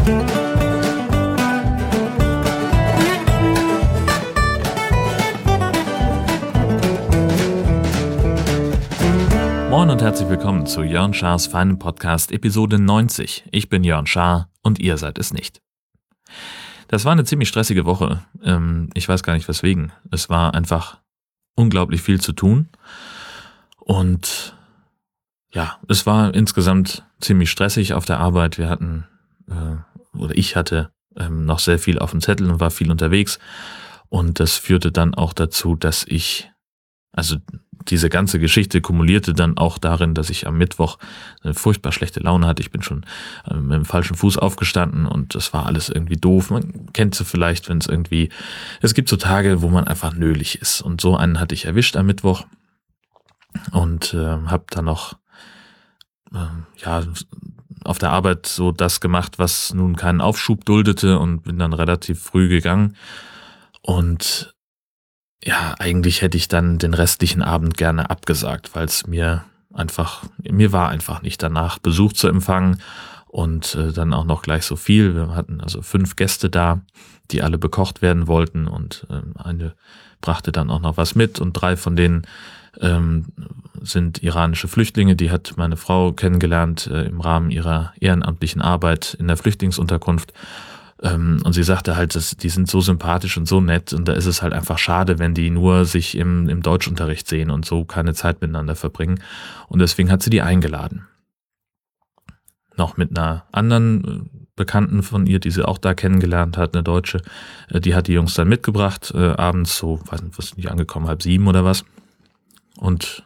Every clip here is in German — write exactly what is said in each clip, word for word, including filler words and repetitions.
Moin und herzlich willkommen zu Jörn Schars feinem Podcast Episode neunzig. Ich bin Jörn Schaar und ihr seid es nicht. Das war eine ziemlich stressige Woche. Ähm, ich weiß gar nicht weswegen. Es war einfach unglaublich viel zu tun. Und ja, es war insgesamt ziemlich stressig auf der Arbeit. Wir hatten, äh, oder ich hatte ähm, noch sehr viel auf dem Zettel und war viel unterwegs. Und das führte dann auch dazu, dass ich, also diese ganze Geschichte kumulierte dann auch darin, dass ich am Mittwoch eine furchtbar schlechte Laune hatte. Ich bin schon mit dem falschen Fuß aufgestanden und das war alles irgendwie doof. Man kennt sie vielleicht, wenn es irgendwie, es gibt so Tage, wo man einfach nölig ist. Und so einen hatte ich erwischt am Mittwoch und äh, habe dann noch äh, ja auf der Arbeit so das gemacht, was nun keinen Aufschub duldete und bin dann relativ früh gegangen. Und ja, eigentlich hätte ich dann den restlichen Abend gerne abgesagt, weil es mir einfach, mir war einfach nicht danach, Besuch zu empfangen und äh, dann auch noch gleich so viel. Wir hatten also fünf Gäste da, die alle bekocht werden wollten und äh, eine brachte dann auch noch was mit und drei von denen ähm, sind iranische Flüchtlinge, die hat meine Frau kennengelernt äh, im Rahmen ihrer ehrenamtlichen Arbeit in der Flüchtlingsunterkunft. Und sie sagte halt, dass die sind so sympathisch und so nett und da ist es halt einfach schade, wenn die nur sich im, im Deutschunterricht sehen und so keine Zeit miteinander verbringen. Und deswegen hat sie die eingeladen. Noch mit einer anderen Bekannten von ihr, die sie auch da kennengelernt hat, eine Deutsche, die hat die Jungs dann mitgebracht, äh, abends so, weiß nicht, was sind die angekommen, halb sieben oder was. Und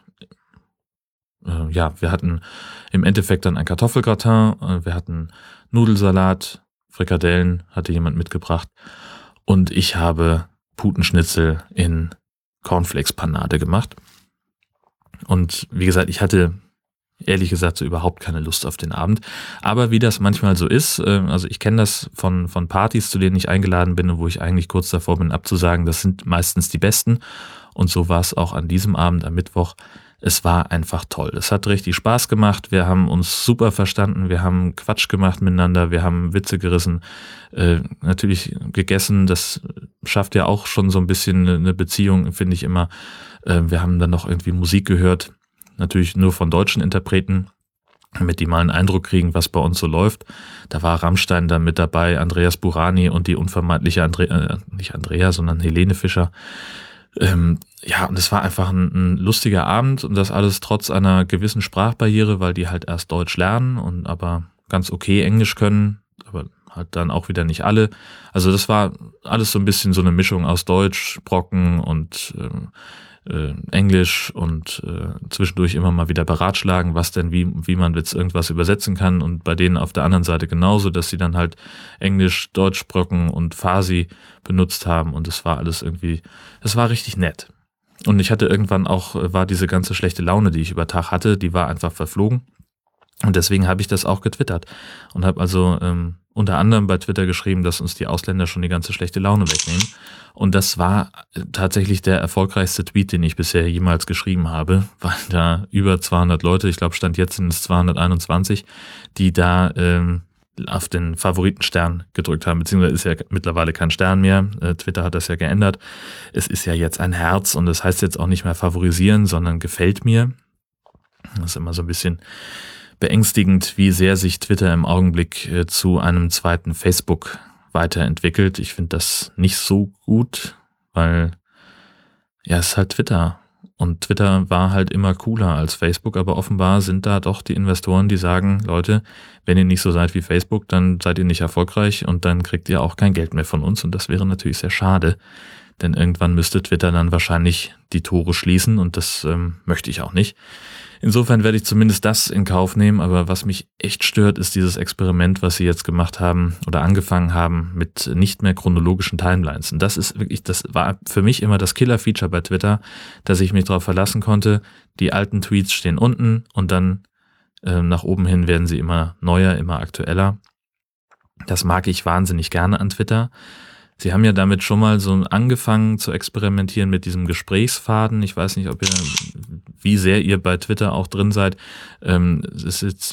äh, ja, wir hatten im Endeffekt dann ein Kartoffelgratin, äh, wir hatten Nudelsalat, Frikadellen hatte jemand mitgebracht und ich habe Putenschnitzel in Cornflakes-Panade gemacht. Und wie gesagt, ich hatte ehrlich gesagt so überhaupt keine Lust auf den Abend. Aber wie das manchmal so ist, also ich kenne das von, von Partys, zu denen ich eingeladen bin und wo ich eigentlich kurz davor bin abzusagen, das sind meistens die besten. Und so war es auch an diesem Abend am Mittwoch. Es war einfach toll. Es hat richtig Spaß gemacht. Wir haben uns super verstanden. Wir haben Quatsch gemacht miteinander. Wir haben Witze gerissen. Äh, natürlich gegessen. Das schafft ja auch schon so ein bisschen eine Beziehung, finde ich immer. Äh, wir haben dann noch irgendwie Musik gehört. Natürlich nur von deutschen Interpreten, damit die mal einen Eindruck kriegen, was bei uns so läuft. Da war Rammstein dann mit dabei, Andreas Burani und die unvermeidliche Andre- äh, nicht Andrea, sondern Helene Fischer. Ähm, ja, und es war einfach ein, ein lustiger Abend und das alles trotz einer gewissen Sprachbarriere, weil die halt erst Deutsch lernen und aber ganz okay Englisch können, aber halt dann auch wieder nicht alle. Also das war alles so ein bisschen so eine Mischung aus Deutsch, Brocken und ähm, äh, Englisch und äh, zwischendurch immer mal wieder beratschlagen, was denn, wie, wie man jetzt irgendwas übersetzen kann und bei denen auf der anderen Seite genauso, dass sie dann halt Englisch, Deutsch, Brocken und Farsi benutzt haben und es war alles irgendwie, es war richtig nett. Und ich hatte irgendwann auch, war diese ganze schlechte Laune, die ich über Tag hatte, die war einfach verflogen. Und deswegen habe ich das auch getwittert und habe also ähm, unter anderem bei Twitter geschrieben, dass uns die Ausländer schon die ganze schlechte Laune wegnehmen. Und das war tatsächlich der erfolgreichste Tweet, den ich bisher jemals geschrieben habe, weil da über zweihundert Leute, ich glaube Stand jetzt sind es zweihunderteinundzwanzig, die da ähm, auf den Favoritenstern gedrückt haben, beziehungsweise ist ja mittlerweile kein Stern mehr. Äh, Twitter hat das ja geändert. Es ist ja jetzt ein Herz und das heißt jetzt auch nicht mehr favorisieren, sondern gefällt mir. Das ist immer so ein bisschen beängstigend, wie sehr sich Twitter im Augenblick äh, zu einem zweiten Facebook weiterentwickelt. Ich finde das nicht so gut, weil ja, es ist halt Twitter. Und Twitter war halt immer cooler als Facebook, aber offenbar sind da doch die Investoren, die sagen, Leute, wenn ihr nicht so seid wie Facebook, dann seid ihr nicht erfolgreich und dann kriegt ihr auch kein Geld mehr von uns und das wäre natürlich sehr schade, denn irgendwann müsste Twitter dann wahrscheinlich die Tore schließen und das ähm, möchte ich auch nicht. Insofern werde ich zumindest das in Kauf nehmen, aber was mich echt stört, ist dieses Experiment, was sie jetzt gemacht haben oder angefangen haben mit nicht mehr chronologischen Timelines. Und das ist wirklich, das war für mich immer das Killer-Feature bei Twitter, dass ich mich darauf verlassen konnte, die alten Tweets stehen unten und dann äh, nach oben hin werden sie immer neuer, immer aktueller. Das mag ich wahnsinnig gerne an Twitter. Sie haben ja damit schon mal so angefangen zu experimentieren mit diesem Gesprächsfaden. Ich weiß nicht, ob ihr, wie sehr ihr bei Twitter auch drin seid. Ähm, es ist jetzt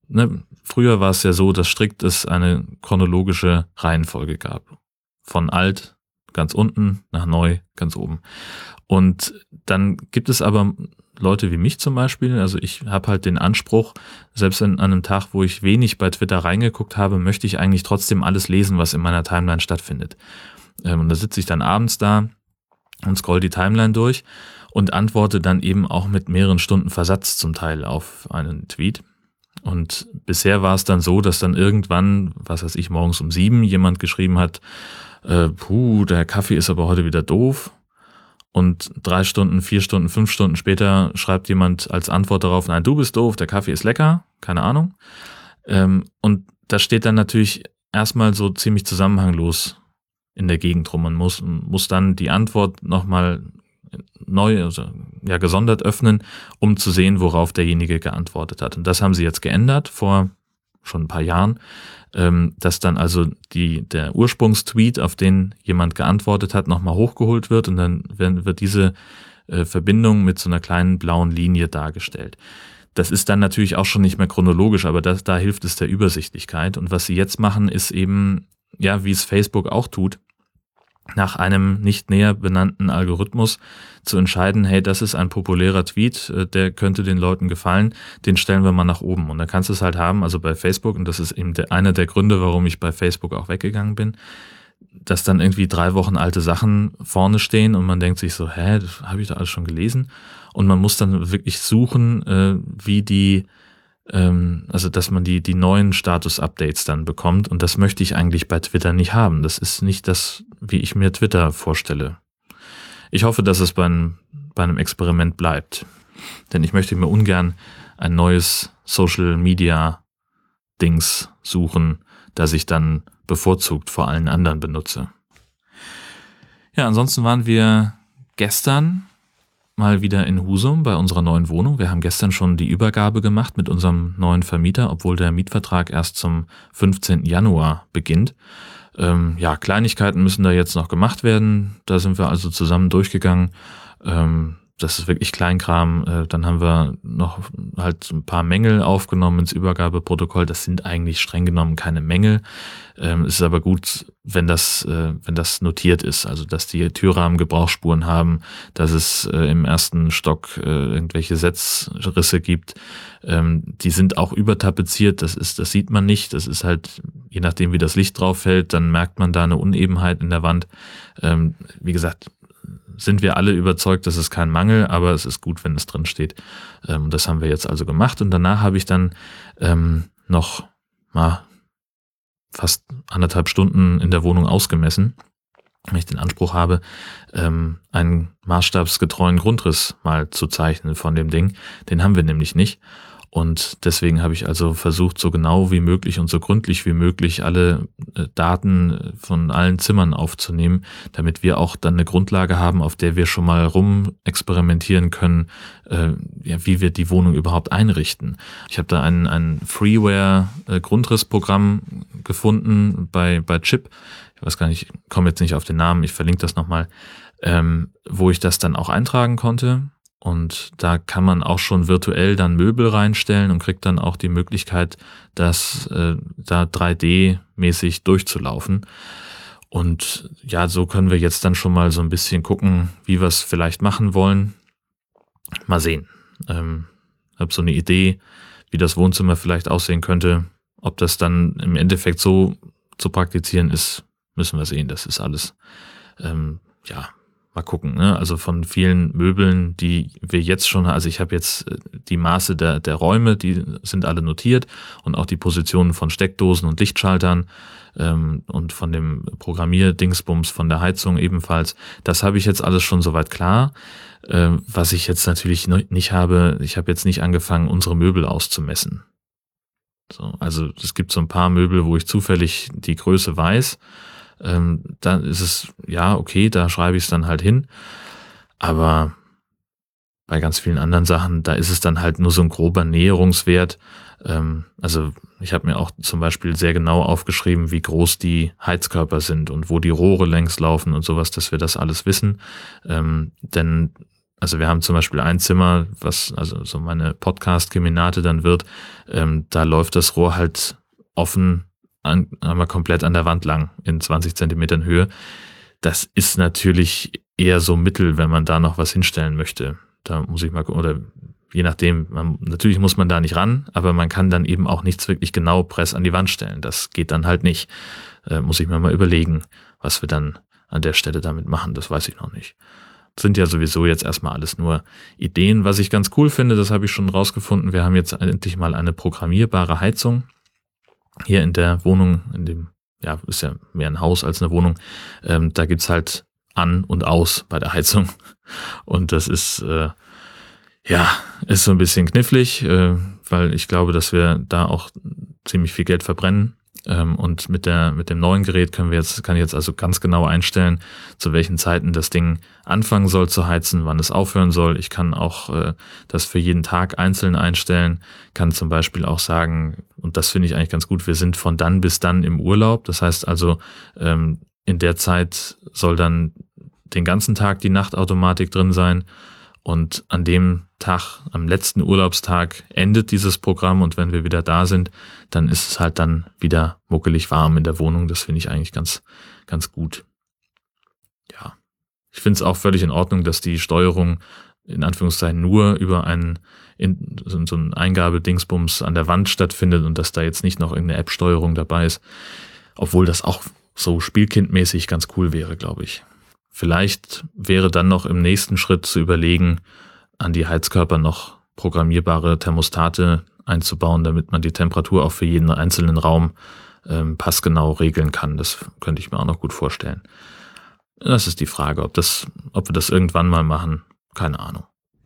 ne, früher war es ja so, dass strikt es eine chronologische Reihenfolge gab. Von alt ganz unten nach neu ganz oben. Und dann gibt es aber Leute wie mich zum Beispiel, also ich habe halt den Anspruch, selbst an einem Tag, wo ich wenig bei Twitter reingeguckt habe, möchte ich eigentlich trotzdem alles lesen, was in meiner Timeline stattfindet. Und da sitze ich dann abends da und scroll die Timeline durch und antworte dann eben auch mit mehreren Stunden Versatz zum Teil auf einen Tweet. Und bisher war es dann so, dass dann irgendwann, was weiß ich, morgens um sieben jemand geschrieben hat, äh, puh, der Kaffee ist aber heute wieder doof. Und drei Stunden, vier Stunden, fünf Stunden später schreibt jemand als Antwort darauf, nein, du bist doof, der Kaffee ist lecker, keine Ahnung. Ähm, und das steht dann natürlich erstmal so ziemlich zusammenhanglos in der Gegend rum. Man muss, muss dann die Antwort nochmal neu, also ja, gesondert öffnen, um zu sehen, worauf derjenige geantwortet hat. Und das haben sie jetzt geändert vor schon ein paar Jahren, ähm, dass dann also die, der Ursprungstweet, auf den jemand geantwortet hat, nochmal hochgeholt wird und dann werden, wird diese äh, Verbindung mit so einer kleinen blauen Linie dargestellt. Das ist dann natürlich auch schon nicht mehr chronologisch, aber das, da hilft es der Übersichtlichkeit. Und was sie jetzt machen, ist eben, ja, wie es Facebook auch tut, nach einem nicht näher benannten Algorithmus zu entscheiden, hey, das ist ein populärer Tweet, der könnte den Leuten gefallen, den stellen wir mal nach oben. Und dann kannst du es halt haben, also bei Facebook, und das ist eben der, einer der Gründe, warum ich bei Facebook auch weggegangen bin, dass dann irgendwie drei Wochen alte Sachen vorne stehen und man denkt sich so, hä, das habe ich da alles schon gelesen. Und man muss dann wirklich suchen, äh, wie die also dass man die, die neuen Status-Updates dann bekommt und das möchte ich eigentlich bei Twitter nicht haben. Das ist nicht das, wie ich mir Twitter vorstelle. Ich hoffe, dass es bei einem, bei einem Experiment bleibt, denn ich möchte mir ungern ein neues Social-Media-Dings suchen, das ich dann bevorzugt vor allen anderen benutze. Ja, ansonsten waren wir gestern mal wieder in Husum bei unserer neuen Wohnung. Wir haben gestern schon die Übergabe gemacht mit unserem neuen Vermieter, obwohl der Mietvertrag erst zum fünfzehnten Januar beginnt. Ähm, ja, Kleinigkeiten müssen da jetzt noch gemacht werden. Da sind wir also zusammen durchgegangen. Ähm, das ist wirklich Kleinkram. Äh, dann haben wir noch halt ein paar Mängel aufgenommen ins Übergabeprotokoll. Das sind eigentlich streng genommen keine Mängel. Ähm, es ist aber gut, wenn das, äh, wenn das notiert ist. Also, dass die Türrahmen Gebrauchsspuren haben, dass es äh, im ersten Stock äh, irgendwelche Setzrisse gibt. Ähm, die sind auch übertapeziert. Das ist, das sieht man nicht. Das ist halt, je nachdem wie das Licht drauf fällt, dann merkt man da eine Unebenheit in der Wand. Ähm, wie gesagt, sind wir alle überzeugt, dass es kein Mangel, aber es ist gut, wenn es drin steht. Ähm, das haben wir jetzt also gemacht und danach habe ich dann ähm, noch mal fast anderthalb Stunden in der Wohnung ausgemessen, wenn ich den Anspruch habe, ähm, einen maßstabsgetreuen Grundriss mal zu zeichnen von dem Ding. Den haben wir nämlich nicht. Und deswegen habe ich also versucht, so genau wie möglich und so gründlich wie möglich alle äh, Daten von allen Zimmern aufzunehmen, damit wir auch dann eine Grundlage haben, auf der wir schon mal rumexperimentieren können, äh, ja, wie wir die Wohnung überhaupt einrichten. Ich habe da ein, ein Freeware-Grundrissprogramm gefunden bei, bei Chip. Ich weiß gar nicht, ich komme jetzt nicht auf den Namen, ich verlinke das nochmal, ähm, wo ich das dann auch eintragen konnte. Und da kann man auch schon virtuell dann Möbel reinstellen und kriegt dann auch die Möglichkeit, das äh, da drei D-mäßig durchzulaufen. Und ja, so können wir jetzt dann schon mal so ein bisschen gucken, wie wir es vielleicht machen wollen. Mal sehen. Ähm, ich habe so eine Idee, wie das Wohnzimmer vielleicht aussehen könnte. Ob das dann im Endeffekt so zu praktizieren ist, müssen wir sehen. Das ist alles, ähm, ja, mal gucken, ne? Also von vielen Möbeln, die wir jetzt schon, also ich habe jetzt die Maße der, der Räume, die sind alle notiert und auch die Positionen von Steckdosen und Lichtschaltern ähm, und von dem Programmierdingsbums von der Heizung ebenfalls. Das habe ich jetzt alles schon soweit klar. Ähm, was ich jetzt natürlich nicht habe, ich habe jetzt nicht angefangen, unsere Möbel auszumessen. So, also es gibt so ein paar Möbel, wo ich zufällig die Größe weiß. Ähm, dann ist es, ja, okay, da schreibe ich es dann halt hin. Aber bei ganz vielen anderen Sachen, da ist es dann halt nur so ein grober Näherungswert. Ähm, also ich habe mir auch zum Beispiel sehr genau aufgeschrieben, wie groß die Heizkörper sind und wo die Rohre längs laufen und sowas, dass wir das alles wissen. Ähm, denn Also wir haben zum Beispiel ein Zimmer, was also so meine Podcast-Keminate dann wird, ähm, da läuft das Rohr halt offen an, einmal komplett an der Wand lang in zwanzig Zentimetern Höhe. Das ist natürlich eher so mittel, wenn man da noch was hinstellen möchte. Da muss ich mal, oder je nachdem, man, natürlich muss man da nicht ran, aber man kann dann eben auch nichts wirklich genau press an die Wand stellen. Das geht dann halt nicht. Äh, muss ich mir mal überlegen, was wir dann an der Stelle damit machen. Das weiß ich noch nicht. Sind ja sowieso jetzt erstmal alles nur Ideen. Was ich ganz cool finde, das habe ich schon rausgefunden, wir haben jetzt endlich mal eine programmierbare Heizung hier in der Wohnung, in dem, ja, ist ja mehr ein Haus als eine Wohnung. Ähm, da gibt's halt an und aus bei der Heizung. Und das ist, äh, ja, ist so ein bisschen knifflig, äh, weil ich glaube, dass wir da auch ziemlich viel Geld verbrennen. Ähm, und mit der, mit dem neuen Gerät können wir jetzt, kann ich jetzt also ganz genau einstellen, zu welchen Zeiten das Ding anfangen soll zu heizen, wann es aufhören soll. Ich kann auch äh, das für jeden Tag einzeln einstellen, kann zum Beispiel auch sagen, und das finde ich eigentlich ganz gut, wir sind von dann bis dann im Urlaub. Das heißt also, ähm, in der Zeit soll dann den ganzen Tag die Nachtautomatik drin sein. Und an dem Tag, am letzten Urlaubstag, endet dieses Programm und wenn wir wieder da sind, dann ist es halt dann wieder muckelig warm in der Wohnung. Das finde ich eigentlich ganz, ganz gut. Ja, ich finde es auch völlig in Ordnung, dass die Steuerung in Anführungszeichen nur über einen, in, so einen Eingabedingsbums an der Wand stattfindet und dass da jetzt nicht noch irgendeine App-Steuerung dabei ist. Obwohl das auch so spielkindmäßig ganz cool wäre, glaube ich. Vielleicht wäre dann noch im nächsten Schritt zu überlegen, an die Heizkörper noch programmierbare Thermostate einzubauen, damit man die Temperatur auch für jeden einzelnen Raum ähm, passgenau regeln kann. Das könnte ich mir auch noch gut vorstellen. Das ist die Frage, ob das, ob wir das irgendwann mal machen. Keine Ahnung.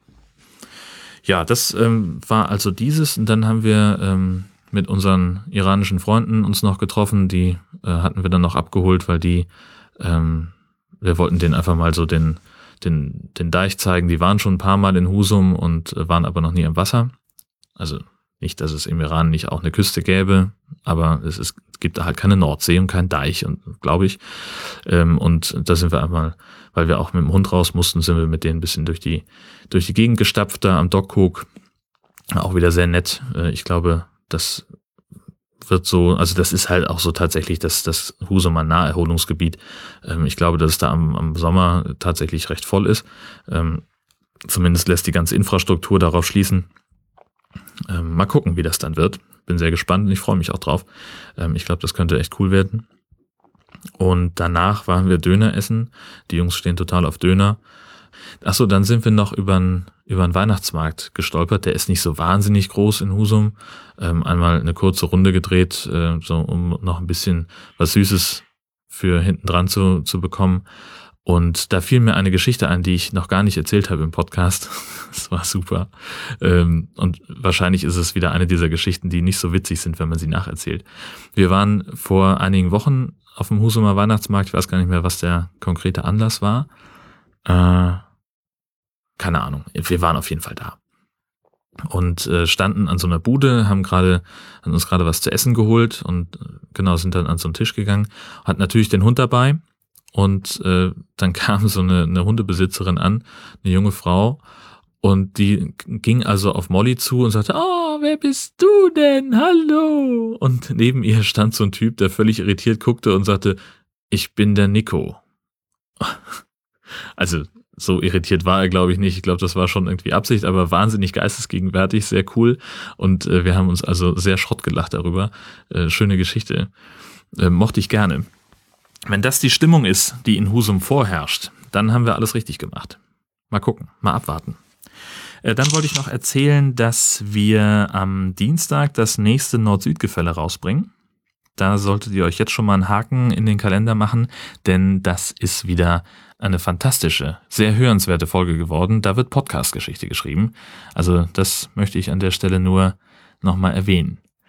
Ja, das ähm, war also dieses. Und dann haben wir ähm, mit unseren iranischen Freunden uns noch getroffen. Die äh, hatten wir dann noch abgeholt, weil die ähm, wir wollten denen einfach mal so den, den, den Deich zeigen. Die waren schon ein paar Mal in Husum und waren aber noch nie am Wasser. Also nicht, dass es im Iran nicht auch eine Küste gäbe, aber es, ist, es gibt da halt keine Nordsee und keinen Deich, und glaube ich. Und da sind wir einmal, weil wir auch mit dem Hund raus mussten, sind wir mit denen ein bisschen durch die, durch die Gegend gestapft, da am Dockhook. Auch wieder sehr nett. Ich glaube, das wird so, also das ist halt auch so tatsächlich das, das Husumer Naherholungsgebiet. Ähm, ich glaube, dass es da am, am Sommer tatsächlich recht voll ist. Ähm, zumindest lässt die ganze Infrastruktur darauf schließen. Ähm, mal gucken, wie das dann wird. Bin sehr gespannt und ich freue mich auch drauf. Ähm, ich glaube, das könnte echt cool werden. Und danach waren wir Döner essen. Die Jungs stehen total auf Döner. Achso, dann sind wir noch über einen über einen Weihnachtsmarkt gestolpert. Der ist nicht so wahnsinnig groß in Husum. Ähm, einmal eine kurze Runde gedreht, äh, so um noch ein bisschen was Süßes für hinten dran zu, zu bekommen. Und da fiel mir eine Geschichte ein, die ich noch gar nicht erzählt habe im Podcast. Das war super. Ähm, und wahrscheinlich ist es wieder eine dieser Geschichten, die nicht so witzig sind, wenn man sie nacherzählt. Wir waren vor einigen Wochen auf dem Husumer Weihnachtsmarkt. Ich weiß gar nicht mehr, was der konkrete Anlass war. Äh, Keine Ahnung, wir waren auf jeden Fall da und äh, standen an so einer Bude, haben gerade haben uns gerade was zu essen geholt und äh, genau sind dann an so einen Tisch gegangen, hat natürlich den Hund dabei und äh, dann kam so eine, eine Hundebesitzerin an, eine junge Frau, und die ging also auf Molly zu und sagte, oh, wer bist du denn? Hallo! Und neben ihr stand so ein Typ, der völlig irritiert guckte und sagte, ich bin der Nico. Also so irritiert war er, glaube ich, nicht. Ich glaube, das war schon irgendwie Absicht, aber wahnsinnig geistesgegenwärtig, sehr cool. Und äh, wir haben uns also sehr Schrott gelacht darüber. Äh, schöne Geschichte. Äh, mochte ich gerne. Wenn das die Stimmung ist, die in Husum vorherrscht, dann haben wir alles richtig gemacht. Mal gucken, mal abwarten. Äh, dann wollte ich noch erzählen, dass wir am Dienstag das nächste Nord-Süd-Gefälle rausbringen. Da solltet ihr euch jetzt schon mal einen Haken in den Kalender machen, denn das ist wieder eine fantastische, sehr hörenswerte Folge geworden. Da wird Podcast-Geschichte geschrieben. Also das möchte ich an der Stelle nur nochmal erwähnen.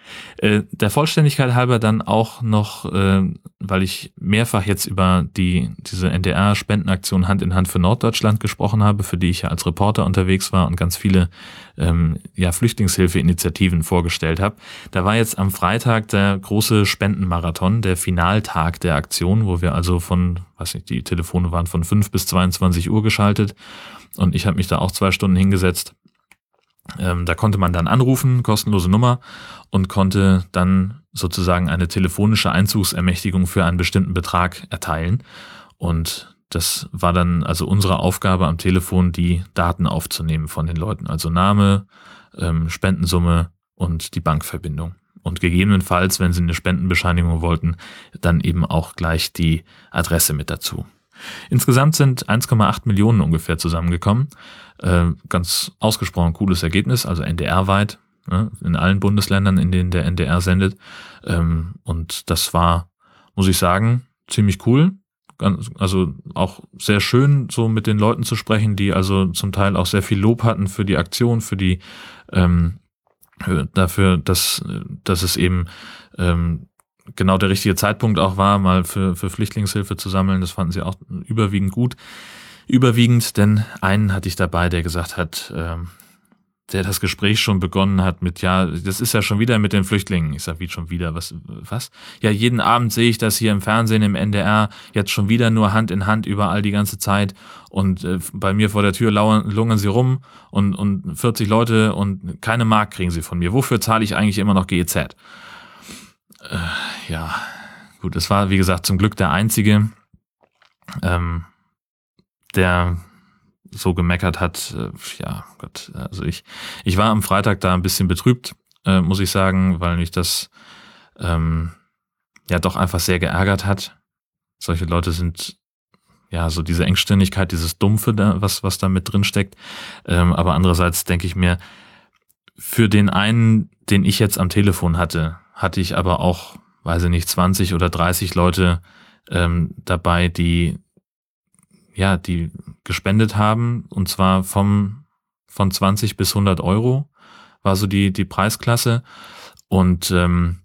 Äh, der Vollständigkeit halber dann auch noch, äh, weil ich mehrfach jetzt über die diese N D R-Spendenaktion Hand in Hand für Norddeutschland gesprochen habe, für die ich ja als Reporter unterwegs war und ganz viele ähm, ja, Flüchtlingshilfeinitiativen vorgestellt habe. Da war jetzt am Freitag der große Spendenmarathon, der Finaltag der Aktion, wo wir also von, weiß nicht, die Telefone waren von fünf bis zweiundzwanzig Uhr geschaltet und ich habe mich da auch zwei Stunden hingesetzt. Ähm, da konnte man dann anrufen, kostenlose Nummer, und konnte dann sozusagen eine telefonische Einzugsermächtigung für einen bestimmten Betrag erteilen. Und das war dann also unsere Aufgabe am Telefon, die Daten aufzunehmen von den Leuten. Also Name, ähm, Spendensumme und die Bankverbindung. Und gegebenenfalls, wenn sie eine Spendenbescheinigung wollten, dann eben auch gleich die Adresse mit dazu. Insgesamt sind eins Komma acht Millionen ungefähr zusammengekommen. Äh, ganz ausgesprochen cooles Ergebnis, also N D R-weit, ne, in allen Bundesländern, in denen der N D R sendet. Ähm, und das war, muss ich sagen, ziemlich cool. Ganz, also auch sehr schön, so mit den Leuten zu sprechen, die also zum Teil auch sehr viel Lob hatten für die Aktion, für die ähm, dafür, dass, dass es eben ähm, genau der richtige Zeitpunkt auch war, mal für, für Flüchtlingshilfe zu sammeln. Das fanden sie auch überwiegend gut. Überwiegend, denn einen hatte ich dabei, der gesagt hat, ähm, der das Gespräch schon begonnen hat mit, ja, das ist ja schon wieder mit den Flüchtlingen. Ich sag, wie schon wieder, was, was? Ja, jeden Abend sehe ich das hier im Fernsehen, im N D R, jetzt schon wieder nur Hand in Hand überall die ganze Zeit und äh, bei mir vor der Tür lauern, lungern sie rum und, und vierzig Leute und keine Mark kriegen sie von mir. Wofür zahle ich eigentlich immer noch G E Z? Äh, ja, gut, es war, wie gesagt, zum Glück der Einzige, ähm, der so gemeckert hat. Äh, ja, Gott, also ich, ich war am Freitag da ein bisschen betrübt, äh, muss ich sagen, weil mich das ähm, ja doch einfach sehr geärgert hat. Solche Leute sind, ja, so diese Engständigkeit, dieses Dumpfe, da, was, was da mit drin steckt. Ähm, aber andererseits denke ich mir, für den einen, den ich jetzt am Telefon hatte, hatte ich aber auch, weiß ich nicht, zwanzig oder dreißig Leute ähm, dabei, die ja, die gespendet haben, und zwar vom von zwanzig bis hundert Euro war so die die Preisklasse, und ähm,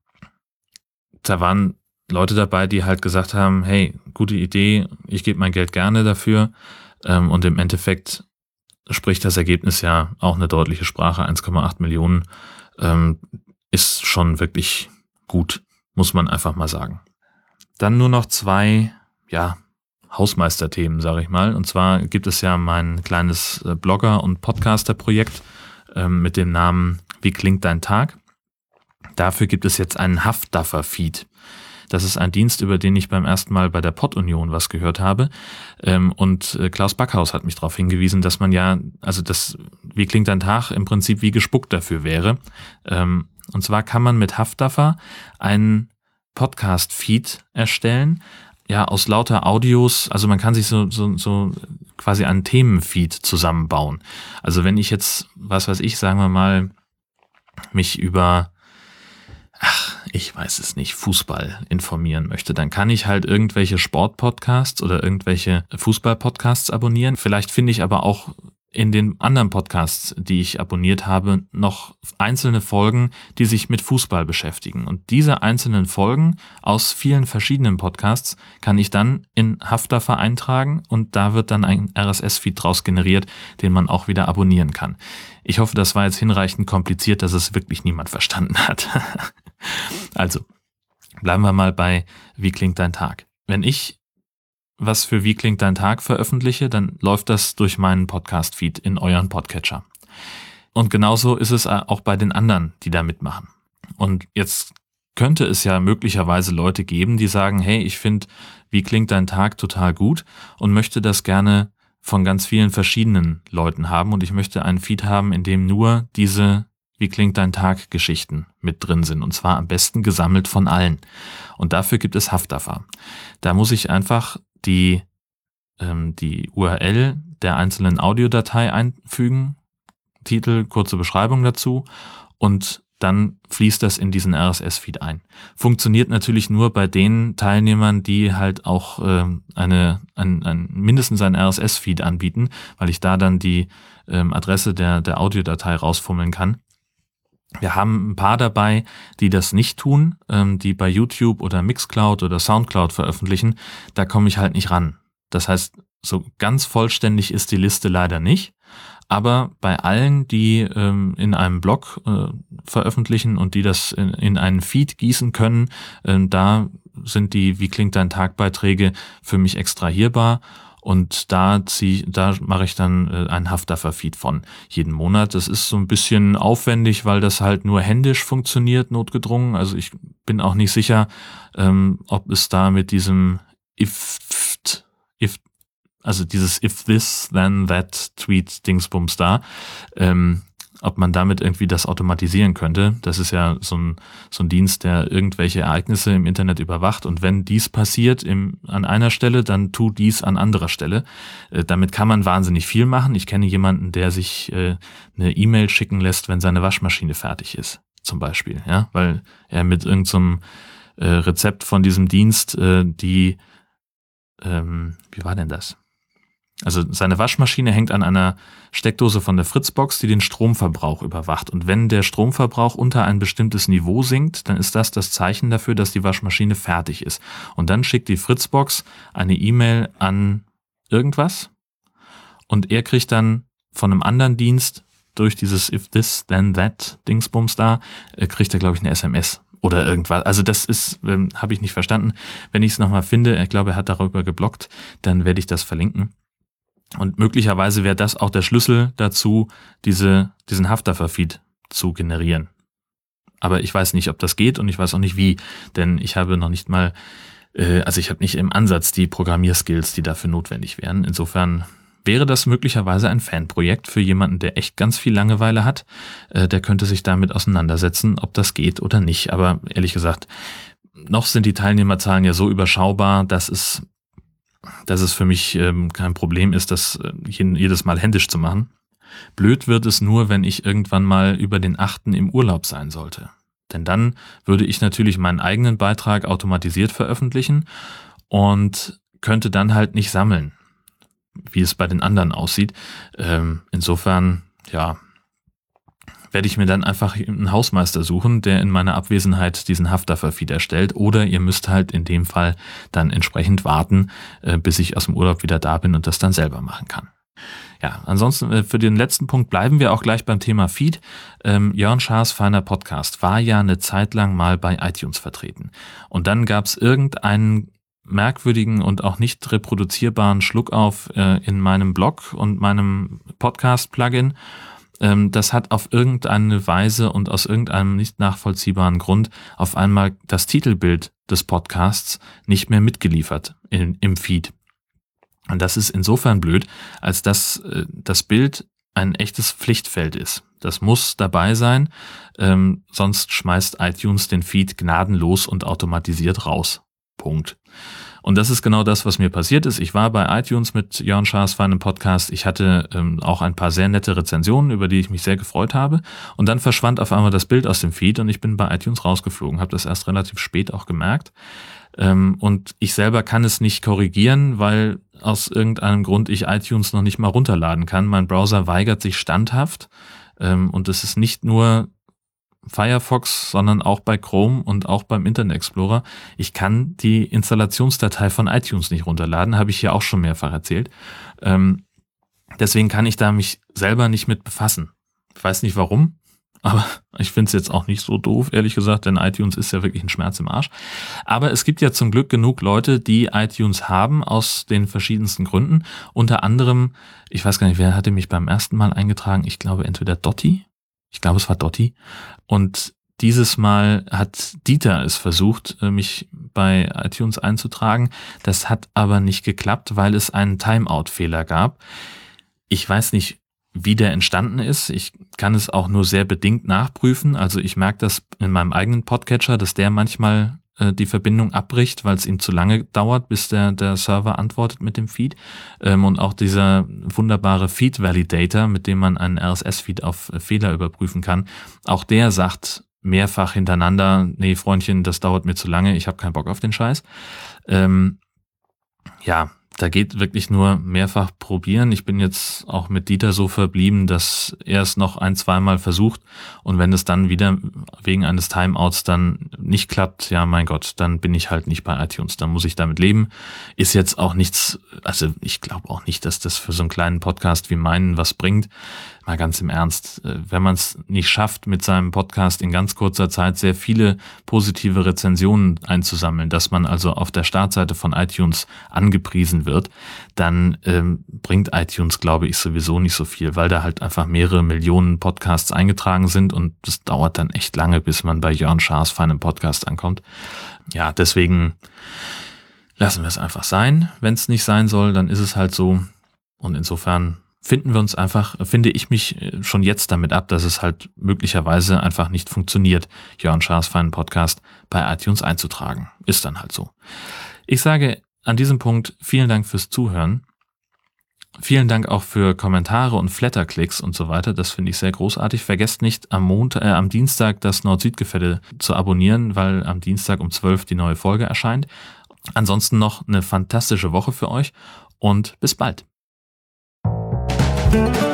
da waren Leute dabei, die halt gesagt haben, hey, gute Idee, ich gebe mein Geld gerne dafür, ähm, und im Endeffekt spricht das Ergebnis ja auch eine deutliche Sprache. eins Komma acht Millionen ähm, ist schon wirklich gut, muss man einfach mal sagen. Dann nur noch zwei, ja, Hausmeisterthemen, sage ich mal. Und zwar gibt es ja mein kleines Blogger- und Podcaster-Projekt ähm, mit dem Namen Wie klingt dein Tag? Dafür gibt es jetzt einen Haftdaffer-Feed. Das ist ein Dienst, über den ich beim ersten Mal bei der Pod-Union was gehört habe. Ähm, und äh, Klaus Backhaus hat mich darauf hingewiesen, dass man ja, also das Wie klingt dein Tag im Prinzip wie gespuckt dafür wäre. Ähm, und zwar kann man mit Haftdaffer einen Podcast-Feed erstellen, ja, aus lauter Audios, also man kann sich so, so, so quasi einen Themenfeed zusammenbauen. Also wenn ich jetzt, was weiß ich, sagen wir mal, mich über, ach, ich weiß es nicht, Fußball informieren möchte, dann kann ich halt irgendwelche Sportpodcasts oder irgendwelche Fußballpodcasts abonnieren. Vielleicht finde ich aber auch in den anderen Podcasts, die ich abonniert habe, noch einzelne Folgen, die sich mit Fußball beschäftigen. Und diese einzelnen Folgen aus vielen verschiedenen Podcasts kann ich dann in Haftdaffer eintragen, und da wird dann ein R S S-Feed draus generiert, den man auch wieder abonnieren kann. Ich hoffe, das war jetzt hinreichend kompliziert, dass es wirklich niemand verstanden hat. Also, bleiben wir mal bei Wie klingt dein Tag? Wenn ich was für Wie klingt dein Tag veröffentliche, dann läuft das durch meinen Podcast-Feed in euren Podcatcher. Und genauso ist es auch bei den anderen, die da mitmachen. Und jetzt könnte es ja möglicherweise Leute geben, die sagen, hey, ich finde Wie klingt dein Tag total gut und möchte das gerne von ganz vielen verschiedenen Leuten haben, und ich möchte einen Feed haben, in dem nur diese Wie klingt dein Tag Geschichten mit drin sind, und zwar am besten gesammelt von allen. Und dafür gibt es Haftdaffer. Da muss ich einfach die, ähm, die U R L der einzelnen Audiodatei einfügen, Titel, kurze Beschreibung dazu, und dann fließt das in diesen R S S-Feed ein. Funktioniert natürlich nur bei den Teilnehmern, die halt auch ähm, eine, ein, ein, mindestens einen R S S-Feed anbieten, weil ich da dann die ähm, Adresse der, der Audiodatei rausfummeln kann. Wir haben ein paar dabei, die das nicht tun, ähm, die bei YouTube oder Mixcloud oder Soundcloud veröffentlichen. Da komme ich halt nicht ran. Das heißt, so ganz vollständig ist die Liste leider nicht. Aber bei allen, die ähm, in einem Blog äh, veröffentlichen und die das in, in einen Feed gießen können, äh, da sind die Wie klingt dein Tag-Beiträge für mich extrahierbar. Und da zieh, da mache ich dann äh, einen Haftdaffer-Feed von jeden Monat. Das ist so ein bisschen aufwendig, weil das halt nur händisch funktioniert, notgedrungen. Also ich bin auch nicht sicher, ähm, ob es da mit diesem if, if, also dieses if this, then that Tweet Dingsbums da, ähm, ob man damit irgendwie das automatisieren könnte. Das ist ja so ein, so ein Dienst, der irgendwelche Ereignisse im Internet überwacht. Und wenn dies passiert im, an einer Stelle, dann tu dies an anderer Stelle. Äh, damit kann man wahnsinnig viel machen. Ich kenne jemanden, der sich äh, eine E-Mail schicken lässt, wenn seine Waschmaschine fertig ist, zum Beispiel. Ja, weil er mit irgendeinem äh, Rezept von diesem Dienst äh, die, ähm, wie war denn das? Also seine Waschmaschine hängt an einer Steckdose von der Fritzbox, die den Stromverbrauch überwacht. Und wenn der Stromverbrauch unter ein bestimmtes Niveau sinkt, dann ist das das Zeichen dafür, dass die Waschmaschine fertig ist. Und dann schickt die Fritzbox eine E-Mail an irgendwas und er kriegt dann von einem anderen Dienst durch dieses if this, then that Dingsbums da, kriegt er, glaube ich, eine S M S. Oder irgendwas. Also das ist, ähm, habe ich nicht verstanden. Wenn ich es nochmal finde, ich glaube, er hat darüber geblockt, dann werde ich das verlinken. Und möglicherweise wäre das auch der Schlüssel dazu, diese, diesen Haftdaffer-Feed zu generieren. Aber ich weiß nicht, ob das geht und ich weiß auch nicht wie, denn ich habe noch nicht mal, äh, also ich habe nicht im Ansatz die Programmierskills, die dafür notwendig wären. Insofern wäre das möglicherweise ein Fanprojekt für jemanden, der echt ganz viel Langeweile hat. Äh, der könnte sich damit auseinandersetzen, ob das geht oder nicht. Aber ehrlich gesagt, noch sind die Teilnehmerzahlen ja so überschaubar, dass es dass es für mich ähm, kein Problem ist, das äh, jedes Mal händisch zu machen. Blöd wird es nur, wenn ich irgendwann mal über den achten im Urlaub sein sollte. Denn dann würde ich natürlich meinen eigenen Beitrag automatisiert veröffentlichen und könnte dann halt nicht sammeln, wie es bei den anderen aussieht. Ähm, insofern, ja, werde ich mir dann einfach einen Hausmeister suchen, der in meiner Abwesenheit diesen Haftdaffer-Feed erstellt. Oder ihr müsst halt in dem Fall dann entsprechend warten, äh, bis ich aus dem Urlaub wieder da bin und das dann selber machen kann. Ja, ansonsten äh, für den letzten Punkt bleiben wir auch gleich beim Thema Feed. Ähm, Jörn Schaas feiner Podcast war ja eine Zeit lang mal bei iTunes vertreten. Und dann gab es irgendeinen merkwürdigen und auch nicht reproduzierbaren Schluckauf äh, in meinem Blog und meinem Podcast-Plugin. Das hat auf irgendeine Weise und aus irgendeinem nicht nachvollziehbaren Grund auf einmal das Titelbild des Podcasts nicht mehr mitgeliefert in, im Feed. Und das ist insofern blöd, als dass äh, das Bild ein echtes Pflichtfeld ist. Das muss dabei sein, ähm, sonst schmeißt iTunes den Feed gnadenlos und automatisiert raus. Punkt. Und das ist genau das, was mir passiert ist. Ich war bei iTunes mit Jörn Schaas feinem Podcast. Ich hatte ähm, auch ein paar sehr nette Rezensionen, über die ich mich sehr gefreut habe. Und dann verschwand auf einmal das Bild aus dem Feed und ich bin bei iTunes rausgeflogen. Habe das erst relativ spät auch gemerkt. Ähm, und ich selber kann es nicht korrigieren, weil aus irgendeinem Grund ich iTunes noch nicht mal runterladen kann. Mein Browser weigert sich standhaft. Ähm, und es ist nicht nur Firefox, sondern auch bei Chrome und auch beim Internet Explorer. Ich kann die Installationsdatei von iTunes nicht runterladen, habe ich hier auch schon mehrfach erzählt. Ähm, deswegen kann ich da mich selber nicht mit befassen. Ich weiß nicht warum, aber ich finde es jetzt auch nicht so doof, ehrlich gesagt, denn iTunes ist ja wirklich ein Schmerz im Arsch. Aber es gibt ja zum Glück genug Leute, die iTunes haben, aus den verschiedensten Gründen. Unter anderem, ich weiß gar nicht, wer hatte mich beim ersten Mal eingetragen, ich glaube entweder Dotti, ich glaube es war Dotti, und dieses Mal hat Dieter es versucht, mich bei iTunes einzutragen. Das hat aber nicht geklappt, weil es einen Timeout-Fehler gab. Ich weiß nicht, wie der entstanden ist. Ich kann es auch nur sehr bedingt nachprüfen. Also ich merke das in meinem eigenen Podcatcher, dass der manchmal äh, die Verbindung abbricht, weil es ihm zu lange dauert, bis der, der Server antwortet mit dem Feed. Ähm, und auch dieser wunderbare Feed-Validator, mit dem man einen R S S-Feed auf äh, Fehler überprüfen kann, auch der sagt mehrfach hintereinander, nee, Freundchen, das dauert mir zu lange, ich habe keinen Bock auf den Scheiß. Ähm, ja, da geht wirklich nur mehrfach probieren. Ich bin jetzt auch mit Dieter so verblieben, dass er es noch ein-, zweimal versucht und wenn es dann wieder wegen eines Timeouts dann nicht klappt, ja mein Gott, dann bin ich halt nicht bei iTunes, dann muss ich damit leben. Ist jetzt auch nichts, also ich glaube auch nicht, dass das für so einen kleinen Podcast wie meinen was bringt. Mal ganz im Ernst, wenn man es nicht schafft, mit seinem Podcast in ganz kurzer Zeit sehr viele positive Rezensionen einzusammeln, dass man also auf der Startseite von iTunes angepriesen wird, dann ähm, bringt iTunes, glaube ich, sowieso nicht so viel, weil da halt einfach mehrere Millionen Podcasts eingetragen sind und das dauert dann echt lange, bis man bei Jörn Schaas feinem Podcast ankommt. Ja, deswegen lassen wir es einfach sein. Wenn es nicht sein soll, dann ist es halt so und insofern finden wir uns einfach, finde ich mich schon jetzt damit ab, dass es halt möglicherweise einfach nicht funktioniert, Jörn Schaas feinen Podcast bei iTunes einzutragen. Ist dann halt so. Ich sage an diesem Punkt vielen Dank fürs Zuhören. Vielen Dank auch für Kommentare und Flatterklicks und so weiter. Das finde ich sehr großartig. Vergesst nicht, am Montag, äh, am Dienstag das Nord-Süd-Gefälle zu abonnieren, weil am Dienstag um zwölf die neue Folge erscheint. Ansonsten noch eine fantastische Woche für euch und bis bald. Thank you.